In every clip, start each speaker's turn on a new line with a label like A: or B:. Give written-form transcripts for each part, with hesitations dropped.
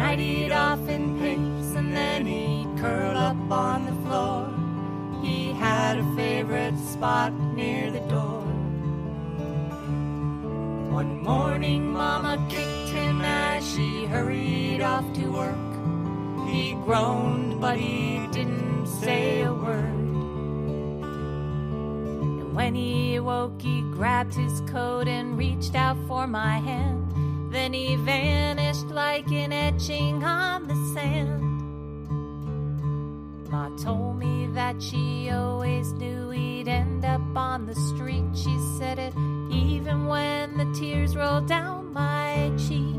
A: tidied off in pace, and then he'd curl up on the floor. He had a favorite spot near the door. One morning Mama kicked him as she hurried off to work. He groaned, but he didn't say a word. And when he awoke, he grabbed his coat and reached out for my hand. Then he vanished like an etching on the sand. Ma told me that she always knew he'd end up on the street. She said it even when the tears rolled down my cheeks.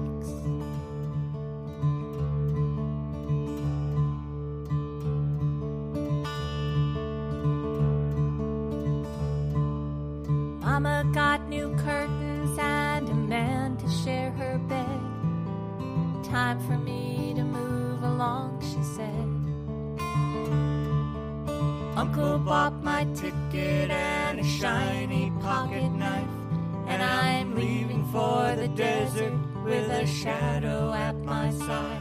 A: Mama got new curtains and a man to share her bed. Time for me to move along, she said. Uncle bought my ticket and a shiny pocket knife, and I'm leaving for the desert with a shadow at my side.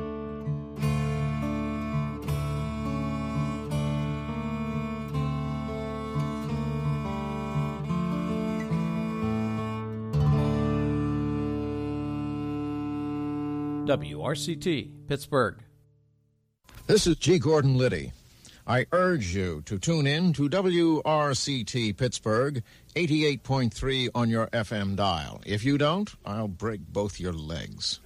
B: WRCT, Pittsburgh.
C: This is G. Gordon Liddy. I urge you to tune in to WRCT Pittsburgh, 88.3 on your FM dial. If you don't, I'll break both your legs.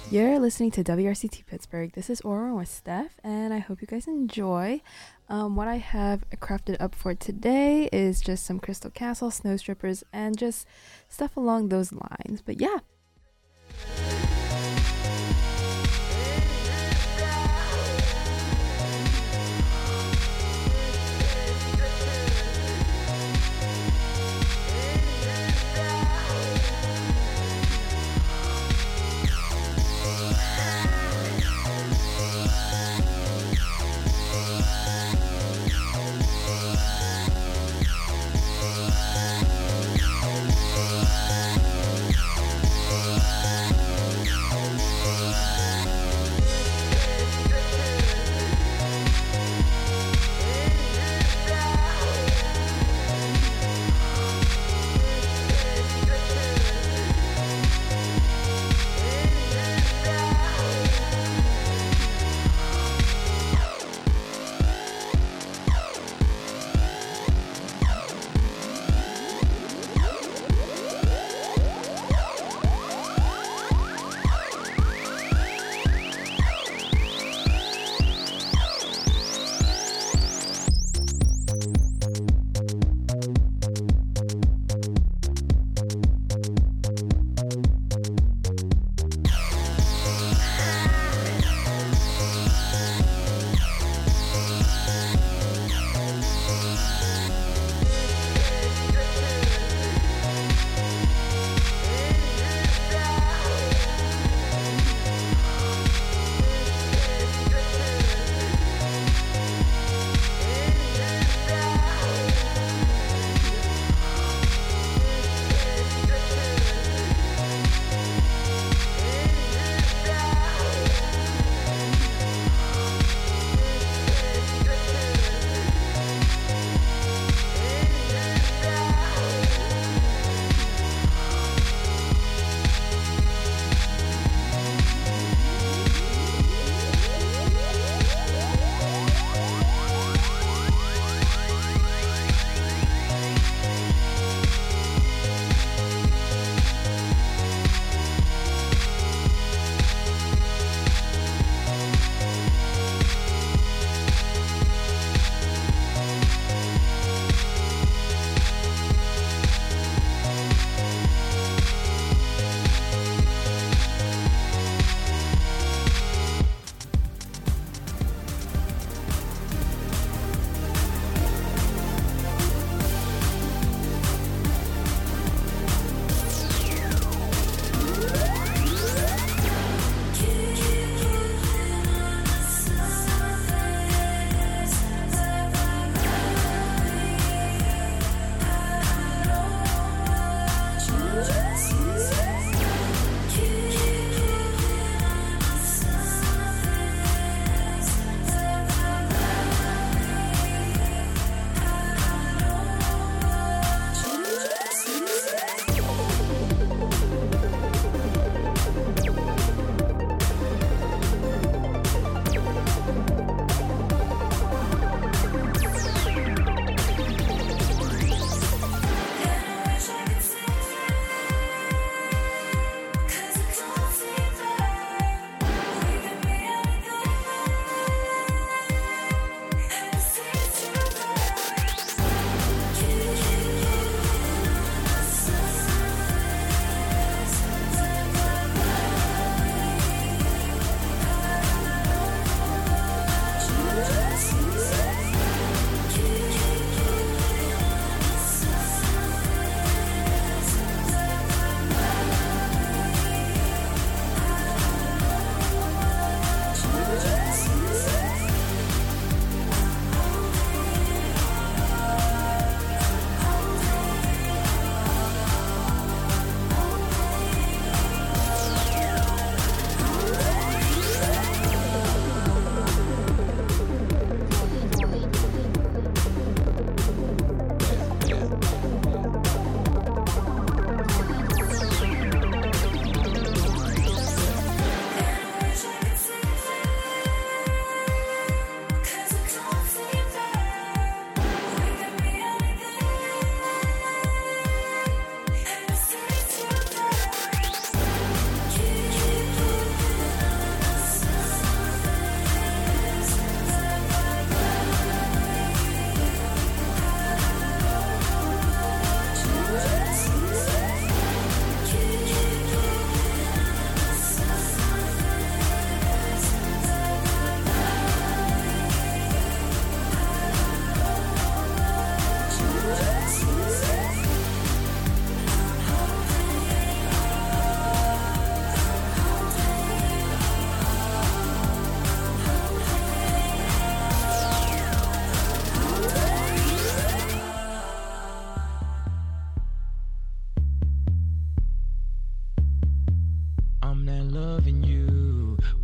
D: You're listening to WRCT Pittsburgh. This is Aura with Steph, and I hope you guys enjoy. What I have crafted up for today is just some Crystal Castle snow strippers and just stuff along those lines. But yeah.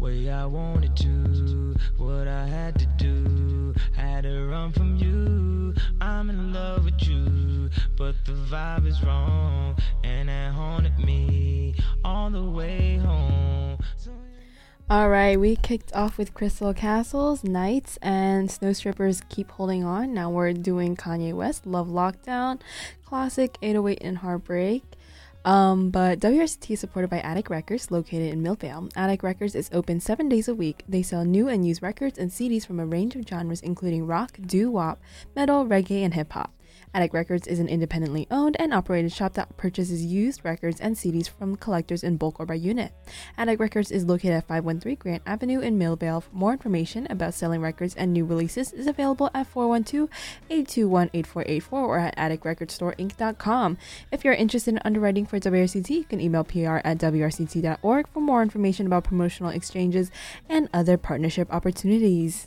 E: way I wanted to, what I had to do, had to run from you. I'm in love with you, but the vibe is wrong, and it haunted me all the way home.
D: Alright, we kicked off with Crystal Castles, Nights, and Snow Strippers Keep Holding On. Now we're doing Kanye West, Love Lockdown, classic 808 and Heartbreak. But WRCT is supported by Attic Records, located in Millvale. Attic Records is open 7 days a week. They sell new and used records and CDs from a range of genres, including rock, doo-wop, metal, reggae, and hip-hop. Attic Records is an independently owned and operated shop that purchases used records and CDs from collectors in bulk or by unit. Attic Records is located at 513 Grant Avenue in Millvale. For more information about selling records and new releases is available at 412-821-8484 or at atticrecordstore.inc.com. If you're interested in underwriting for WRCT, you can email pr@wrct.org for more information about promotional exchanges and other partnership opportunities.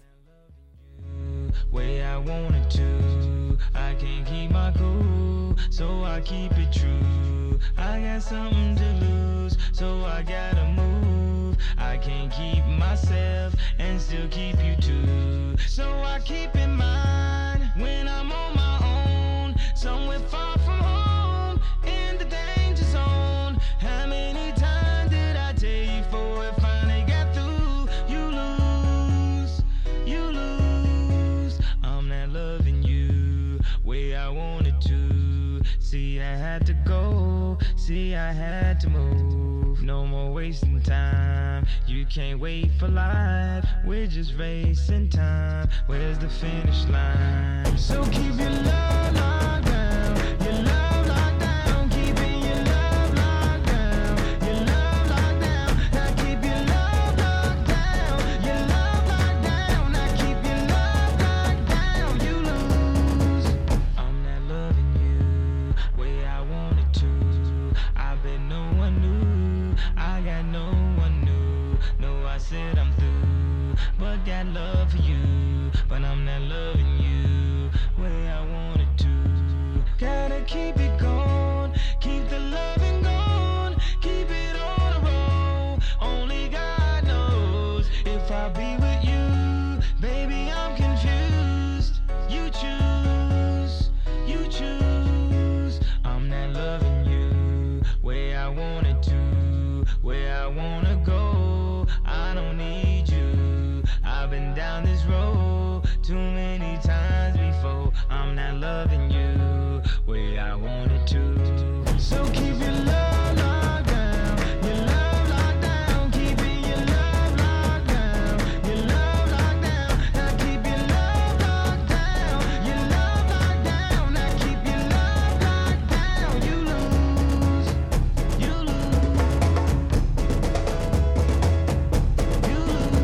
E: Way I wanted to, I can't keep my cool, so I keep it true. I got something to lose, so I gotta move. I can't keep myself and still keep you too, so I keep in mind when I'm on my own, somewhere far from home, in the danger zone. How many times did I tell you before it finally got through? You lose, you lose. I'm not loving you way I wanted to. See, I had to go. See, I had to move. No more wasting time. You can't wait for life. We're just racing time. Where's the finish line? So keep your love locked down. Your love locked down. Keeping your love locked down. Your love locked down. Now keep your love locked down. Your love locked down. Now keep your love locked down. You lose. I'm not loving you way I wanted to. I bet no one knew. I got no one new. No, I said I'm through, but got love for you. But I'm not loving you way I wanted to. Gotta keep it going, keep the loving going, keep it on the road. Only God knows if I'll be with you. Baby, I'm confused. You choose, you choose. I'm not loving you way I wanted to, where I wanna go. I don't need you. I've been down this road too many times before. I'm not loving you way I wanted to. So keep your love locked down. Your love locked down. Keeping your love locked down. Your love locked down. Now keep your love locked down. Your love locked down. Now keep your love locked down. You lose. You lose. You lose.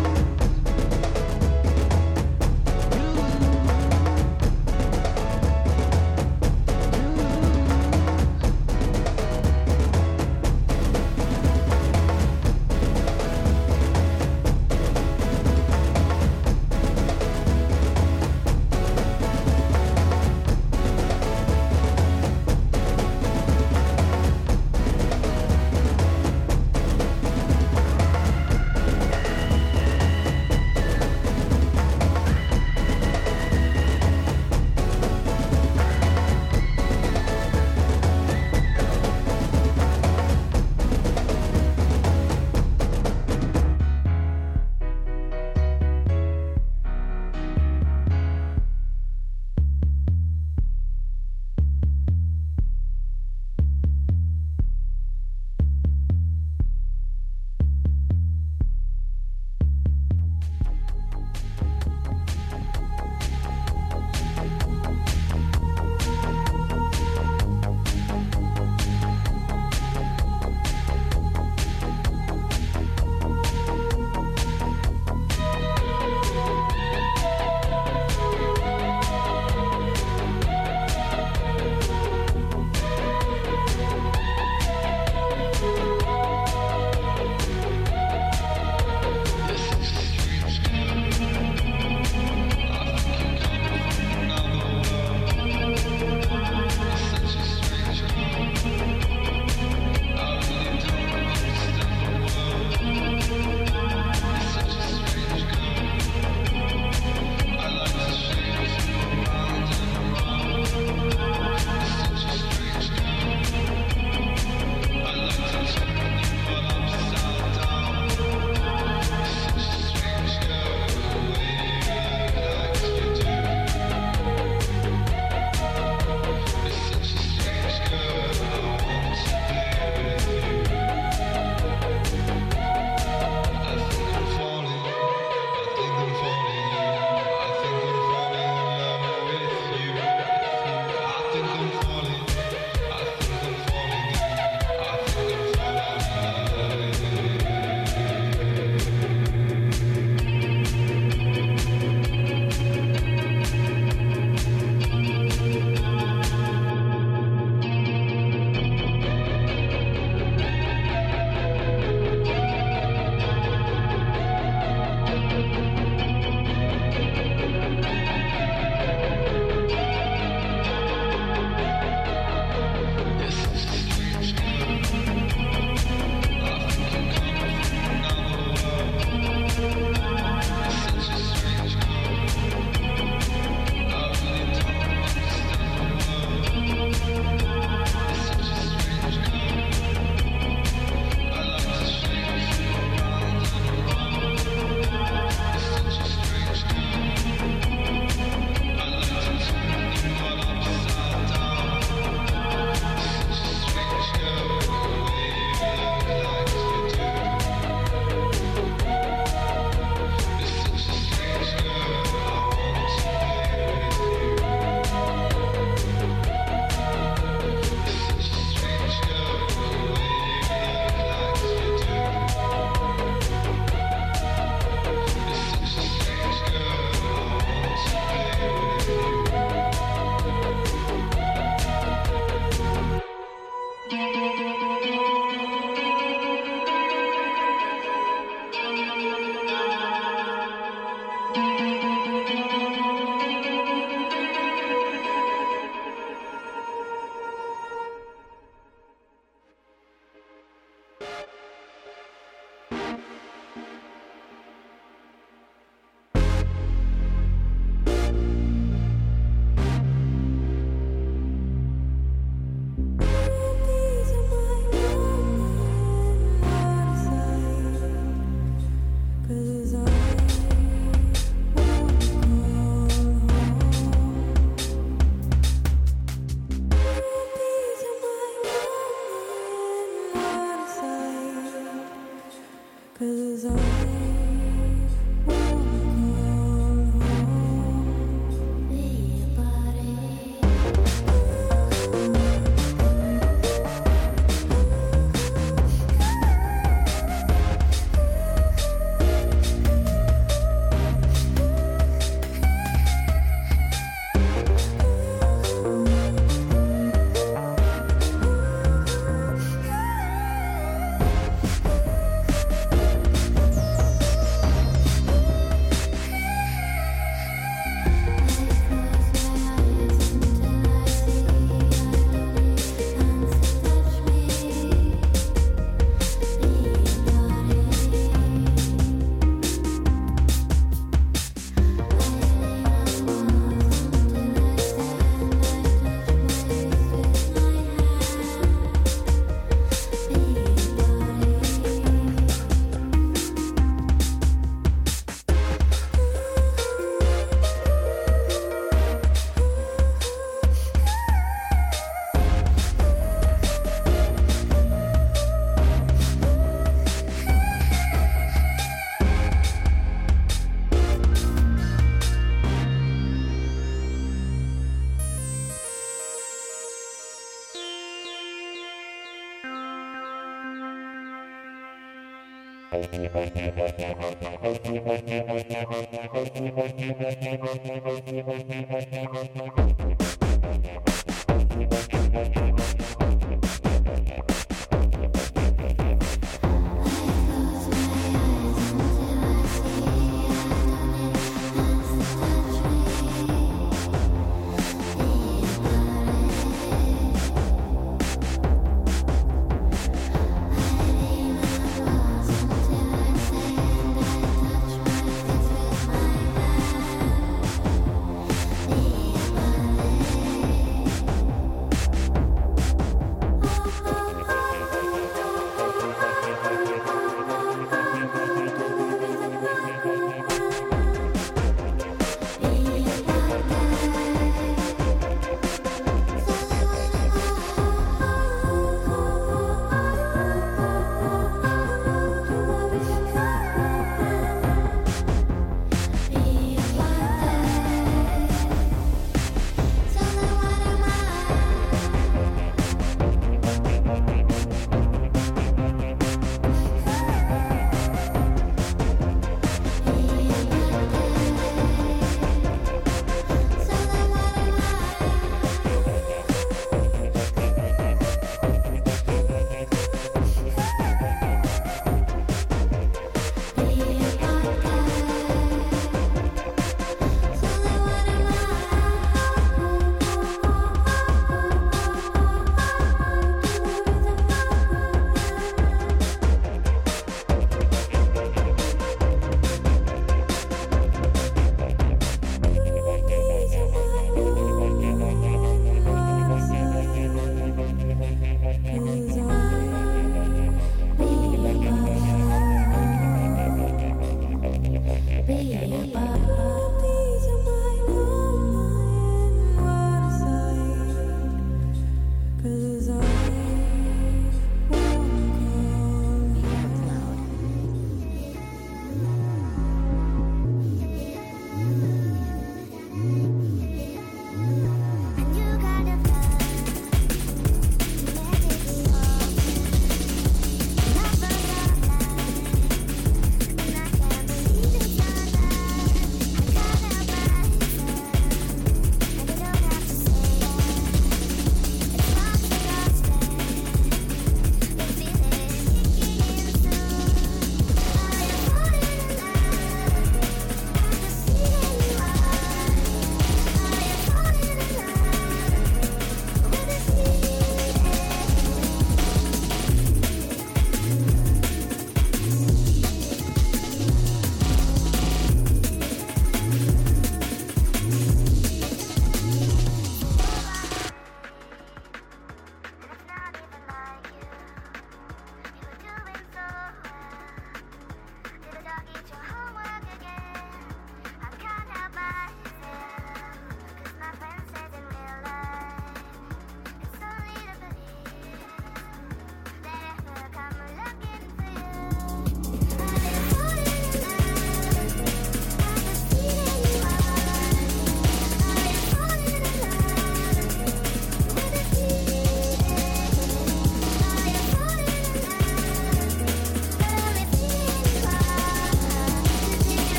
E: You lose.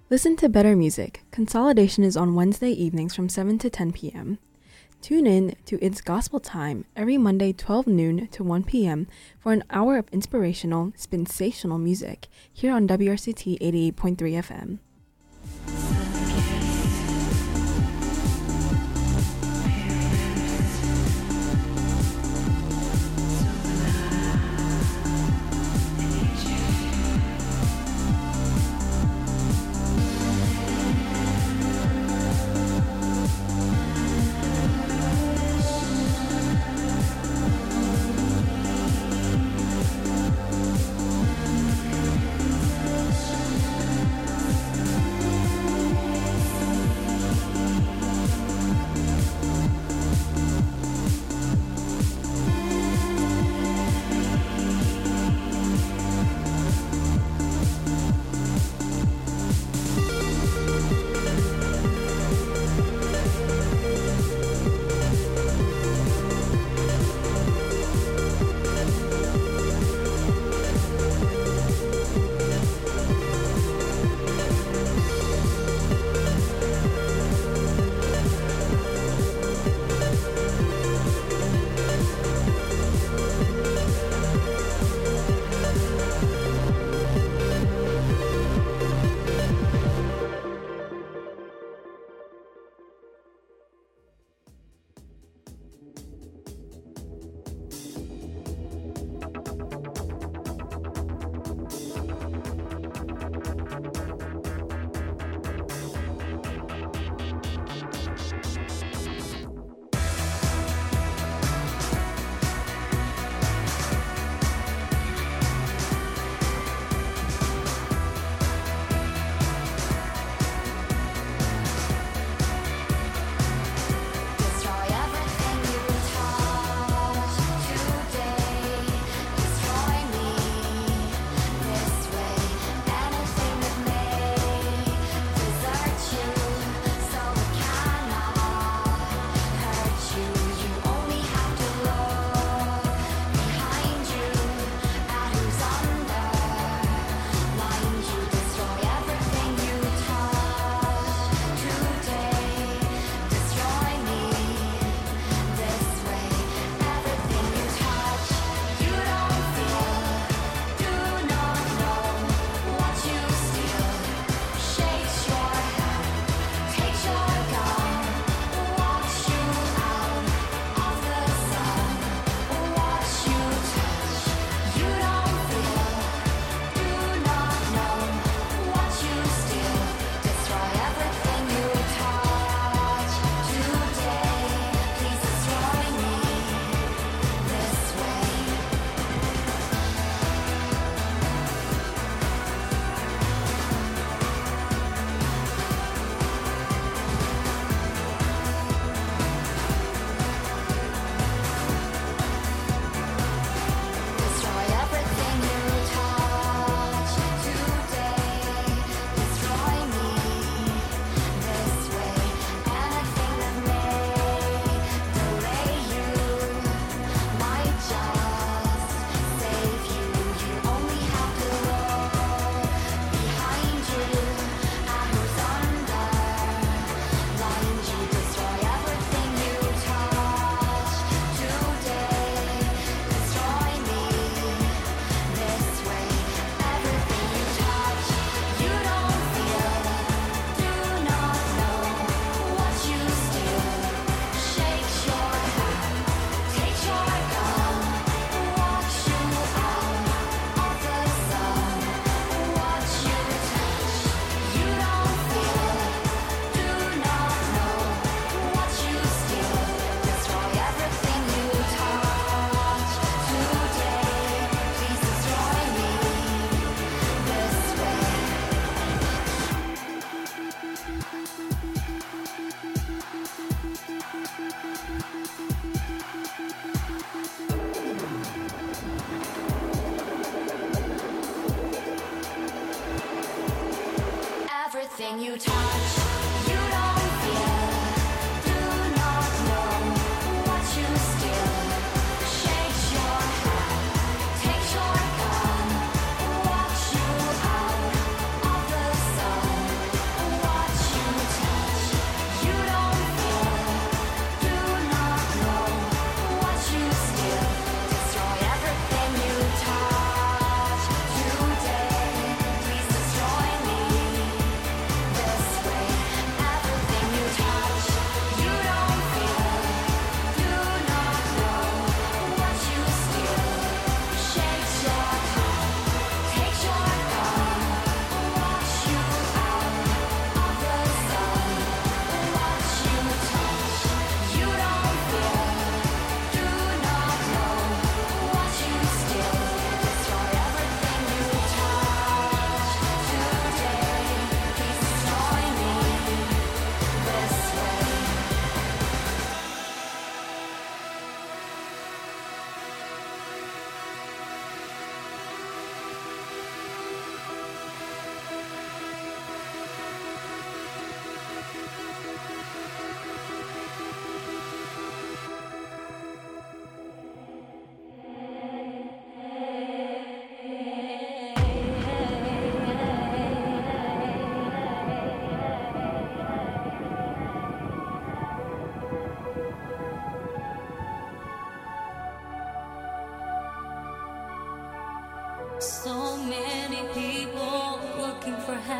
D: Listen to better music. Consolidation is on Wednesday evenings from 7 to 10 p.m. Tune in to It's Gospel Time every Monday 12 noon to 1 p.m. for an hour of inspirational, sensational music here on WRCT 88.3 FM.
F: everything you touch. You don't feel, do not know what you steal. Shakes your head, takes your gun, walks you out of the sun.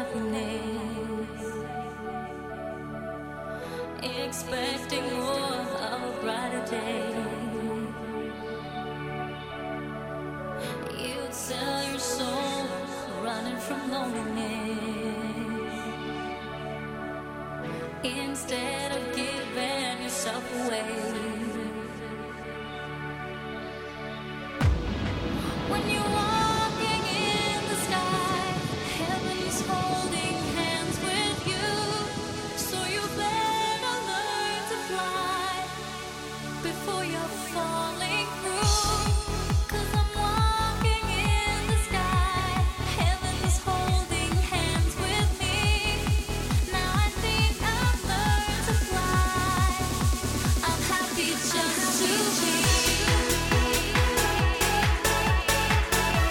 F: loneliness, expecting more of a brighter day. You'd sell your soul, running from loneliness, instead of giving yourself away. When you're walking in the sky, heaven's holding hands with you. So you better learn to fly before you're falling through. 'Cause I'm walking in the sky, heaven's holding hands with me. Now I think I've learned to fly. I'm happy just to be.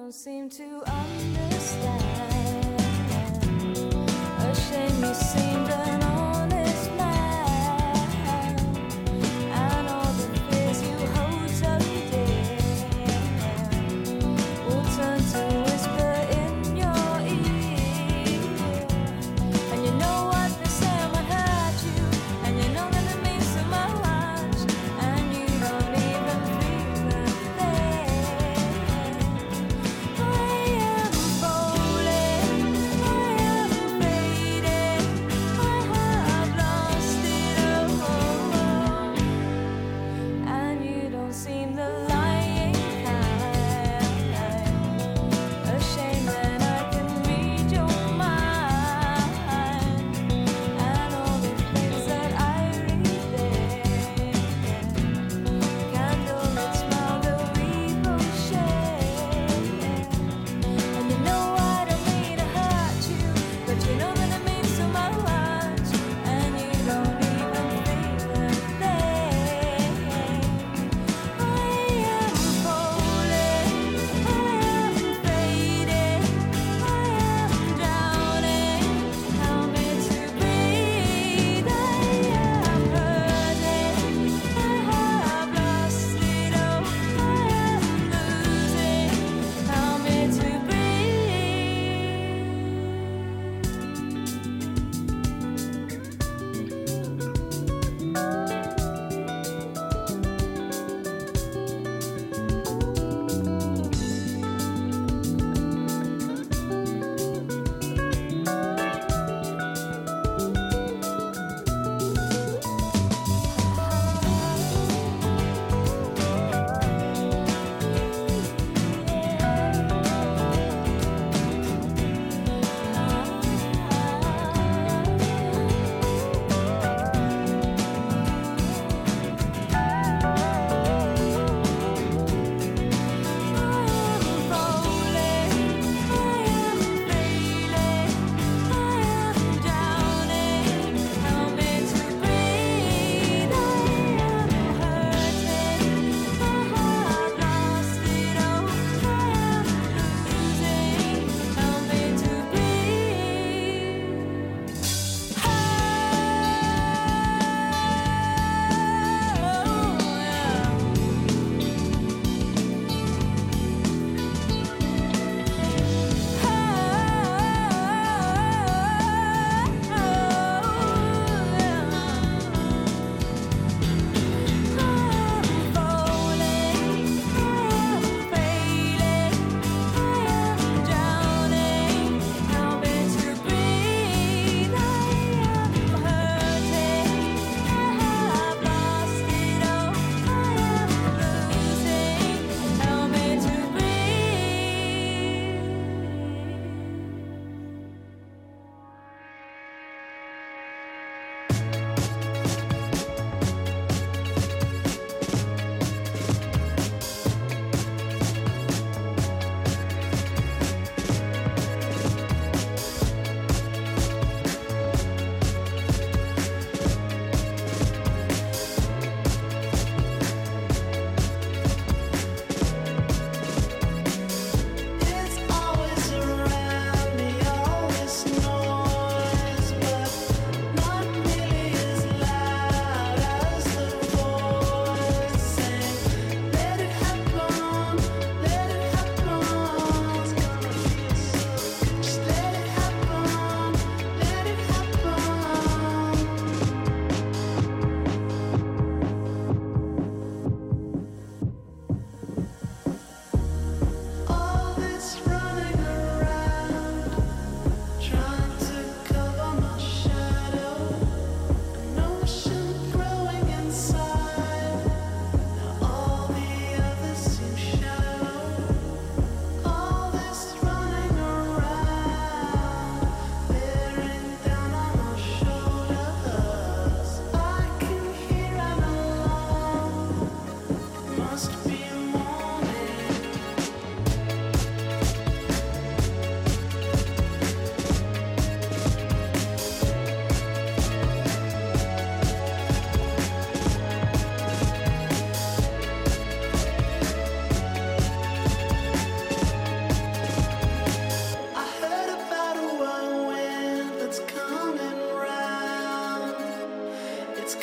F: don't seem to understand. A shame you seemed an honest man, and all the fears you hold so dear will turn to whisper in your ear. And you know what they say might hurt you, and you know that it means so much, and you don't even feel that thing. I am falling.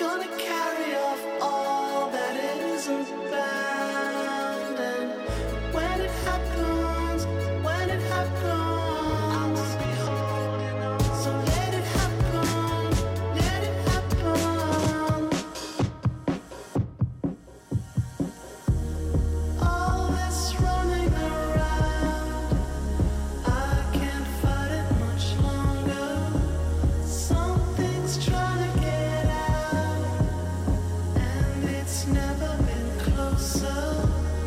G: gonna carry off all that isn't bound. And when it happens, I will be holding on. So let it happen, let it happen. All this running around, I can't fight it much longer. Something's trying to get out, and it's never been closer.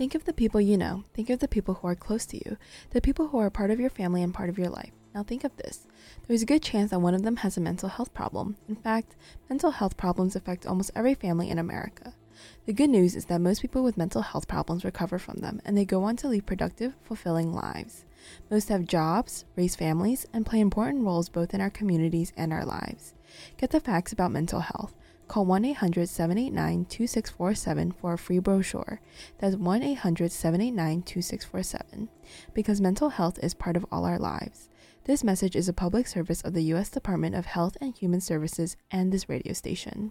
D: think of the people you know. Think of the people who are close to you, the people who are part of your family and part of your life. Now think of this. There's a good chance that one of them has a mental health problem. In fact, mental health problems affect almost every family in America. The good news is that most people with mental health problems recover from them, and they go on to lead productive, fulfilling lives. Most have jobs, raise families, and play important roles both in our communities and our lives. Get the facts about mental health. Call 1-800-789-2647 for a free brochure. That's 1-800-789-2647. Because mental health is part of all our lives. This message is a public service of the U.S. Department of Health and Human Services and this radio station.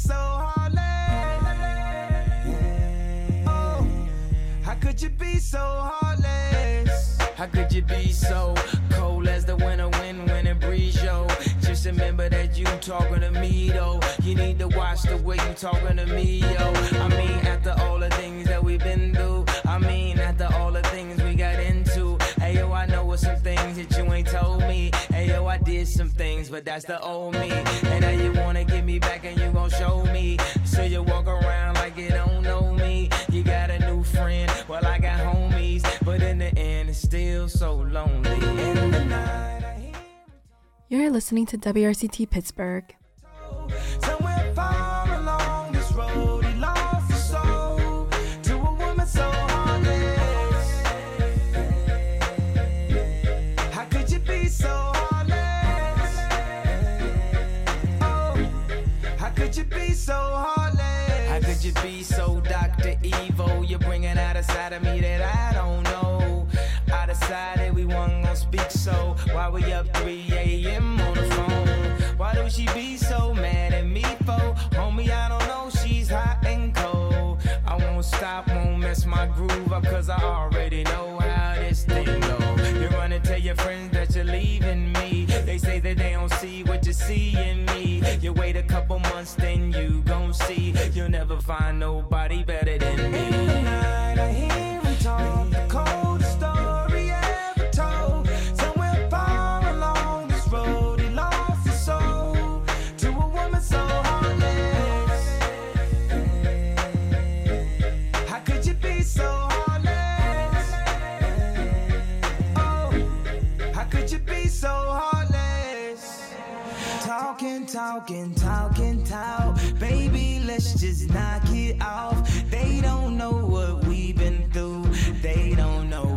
E: so heartless? Oh, how could you be so heartless? How could you be so cold as the winter wind when it breeze, yo? Just remember that you talking to me, though. You need to watch the way you talking to me, yo. I mean, after all the things that we've been through, I mean, after all the things we got into. Hey, yo, I know some things that you ain't told me. Hey, yo, I did some things, but that's the old me. And now you wanna get me back and you gon' show me. So you walk around like you don't know me. You got a new friend, well, I got homies. But in the end, it's still so lonely. In the night, I hear
D: You're listening to WRCT Pittsburgh.
E: somewhere far along this road, he lost his soul to a woman so heartless. How could you be so heartless? Oh, how could you be so heartless? How could you be so Dr. Evil? You're bringing out a side of me that I don't know. I decided we weren't gonna speak, so why we up 3 a.m. on the phone? Why do she be so mad at me for? Homie, I don't know, she's hot and cold. I won't stop, won't mess my groove up, cause I already know how this thing go. You run and tell your friends that you're leaving me. They say that they don't see what you see in me. You wait a couple months, then you gon' see. You'll never find nobody better than me. In the night, I hear him talk, the coldest story ever told. Somewhere far along this road, he lost his soul to a woman so heartless. How could you be so heartless? Oh, how could you be so heartless? Talking, talking, talking, talk. Baby, let's just knock it off. They don't know what we've been through. They don't know